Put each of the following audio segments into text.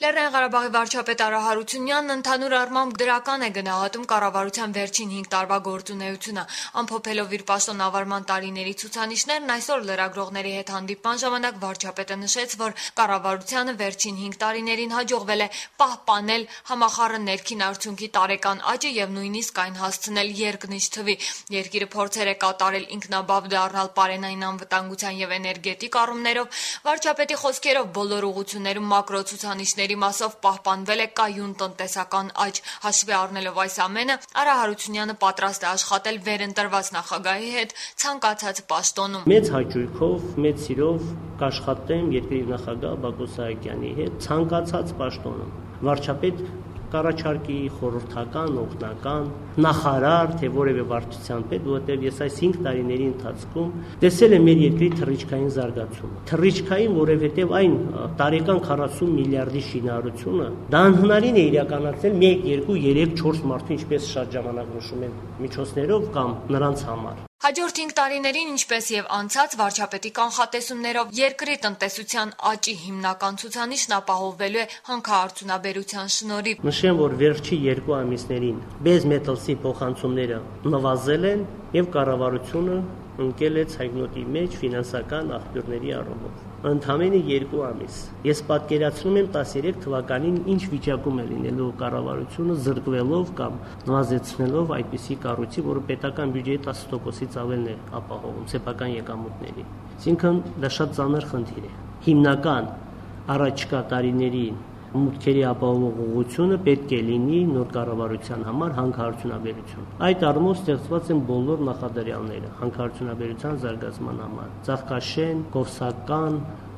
Լեռնային Ղարաբաղի վարչապետ Արա Հարությունյանն ընդհանուր առմամբ դրական է գնահատում կառավարության վերջին 5 տարվա գործունեությունը։ Ամփոփելով իր պաշտոնավարման տարիների ցուցանիշներն, այսօր լրագրողների հետ հանդիպման ժամանակ վարչապետը նշեց, որ կառավարությանը վերջին 5 տարիներին հաջողվել է պահպանել համախառն ներքին արդյունքի տարեկան աճը եւ նույնիսկ այն հասցնել երկնիշ թվի։ Երկիրը փորձեր է կատարել ինքնաբավ դառնալ պարենային անվտանգության եւ էներգետիկ առումներով։ Վարչապետի խոսքերով բոլոր ուղղություններում մակրո ցուցանիշների մասով պահպանվել է կայուն տնտեսական աճ։ Հաշվի առնելով այս ամենը, Արա Հարությունյանը պատրաստ է աշխատել վերընտրված նախագահի հետ ցանկացած պաշտոնում։ Մեծ հաճույքով, մեծ սիրով կաշխատեմ երկրի նախագահ Բակո Սահակյանի հետ ցանկացած պաշտոնում։ Վարչապետ կառաջարկի, խորհրդական, օգնական, նախարար, թե որևէ վարչության պետ, որովհետև ես այս 5 տարիների ընթացքում տեսել եմ մեր երկրի թռիչքային զարգացումը։ Թռիչքային, որովհետև այն տարեկան 40 միլիարդի շինարարությունը դա անհնարին է իրականացնել 1, 2, 3, 4 մարդու, ինչպես շատ ժամանակ նշում են միջոցներով կամ նրանց համար։ Հաջորդ 5 տարիներին, ինչպես եւ անցած վարչապետի կանխատեսումներով, երկրի տնտեսության աճի հիմնական ցուցանիշն ապահովվելու է հանքարդյունաբերության շնորհիվ։ Նշեմ, որ վերջի 2 ամիսներին Base Metals-ի փոխանցումները նվազել են եւ կառավարությունը ընկել է ցայգնոտի մեջ ֆինանսական աղբյուրների առումով։ Ընդամենը 2 ամիս։ Ես պատկերացնում եմ 13 թվականին ինչ վիճակում է լինելու կառավարությունը զրկվելով կամ նվազեցնելով այդպիսի կառույցի, որը պետական բյուջեի 10%-ից ավելն է ապահովում սեփական եկամուտների։ Այսինքն դա շատ ծանր խնդիր է։ Հիմնական առաջկա տարիների մուտքերի ապահովող ուղղությունը պետք է լինի նոր կառավարության համար հանքարդյունաբերություն։ Այդ առումով ստեղծված են բոլոր նախադրյալները հանքարդյունաբերության զարգացման համար։ Ծաղկաշեն, Կովսական,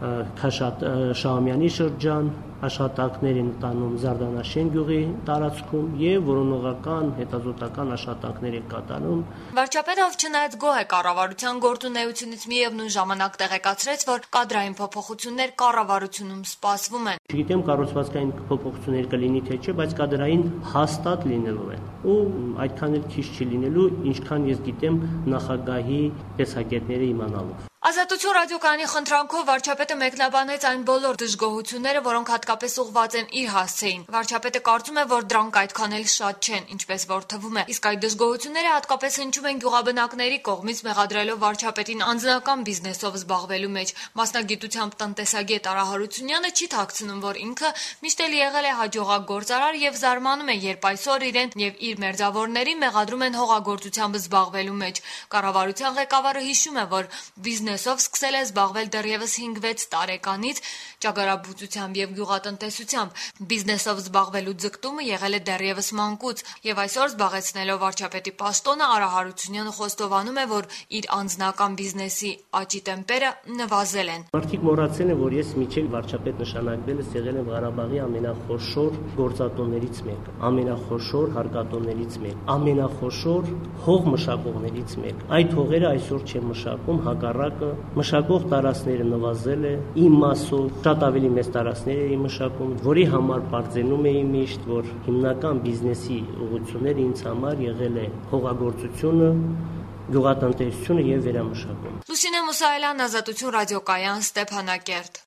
Շահումյանի շրջան աշխատանքներ են տանում Զարդանաշեն գյուղի տարածքում եւ որոնողական հետազոտական աշխատանքներ են կատարում։ Վարչապետը չնայած գոհ է կառավարության գործունեությունից, միևնույն ժամանակ տեղեկացրեց, որ կադրային փոփոխություններ կառավարությունում սպասվում են։ Չգիտեմ կառուցվածքային փոփոխություններ կլինի թե չէ, բայց կադրային հաստատ լինելու են։ Ու այդքան էլ քիչ չի լինելու, ինչքան ես գիտեմ նախագահի տեսակետները իմանալով։ Ազատություն ռադիոկայանի խնդրանքով վարչապետը մեկնաբանեց այն բոլոր դժգոհությունները, որոնք հատկապես ուղղված են իր հասցեին։ Վարչապետը կարծում է, որ դրանք այդքան էլ շատ չեն, ինչպես որ թվում է։ Իսկ այդ դժգոհությունները հատկապես հնչում են գյուղաբնակների կողմից, մեղադրելով վարչապետին անձնական բիզնեսով զբաղվելու մեջ։ Մասնագիտությամբ տնտեսագետ Արա Հարությունյանը չի թաքցնում, որ ինքը միշտ էլ եղել է հաջողակ գործարար եւ զարմանում է, երբ այսօր իրեն եւ իր մերձավորներին մեղադրում են հողագործությամբ զբաղվելու մեջ։ Կառավարության ղեկավարը հիշում է, որ բիզնեսով սկսել է զբաղվել դեռևս 5-6 տարեկանից ճագարաբուծությամբ եւ գյուղատնտեսությամբ։ Բիզնեսով զբաղվելու ձգտումը եղել է դեռևս մանկուց եւ այսօր զբաղեցնելով վարչապետի պաշտոնը Արա Հարությունյանը խոստովանում է, որ իր անձնական բիզնեսի աճի տեմպերը նվազել են։ Մարդիկ մոռացել են, որ ես միջև վարչապետ նշանակվելս եղել եմ Ղարաբաղի ամենախոշոր գործատոներից մեկը, ամենախոշոր հարկատոներից մեկը, ամենախոշոր հող մշակողներից մեկը։ Այդ հողերը այսօր չեն մշակում, հակառակը մշակող տարածքները նվազել է, իմ մասով շատ ավելի մեծ տարածքներ էի մշակում, որի համար բարձենում էի միշտ, որ հիմնական բիզնեսի ուղղությունները ինձ համար եղել է հողագործությունը, գյուղատնտեսությունը եւ վերամշակումը։ Լուսինե Մուսայելյան, Ազատություն ռադիոկայան, Ստեփանակերտ։